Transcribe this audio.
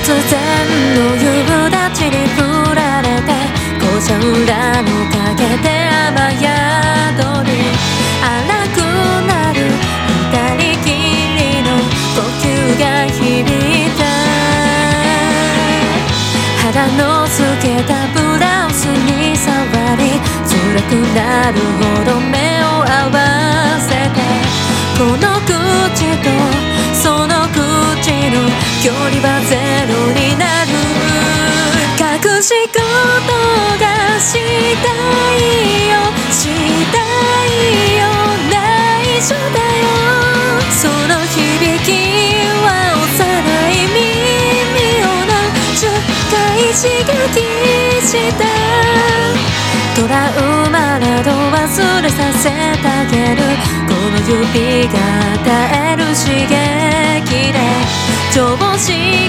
然の夕立ちに振られて校舎裏の陰で雨宿り荒くなる二人きりの呼吸が響いた肌の透けたブラウスに触り辛くなるほど目を合わせてこの口とその口の距離はゼロになる隠し事がしたいよしたいよ内緒だよその響きは幼い耳を何十回刺激したトラウマなど忘れさせてあげるこの指が与える刺激で調子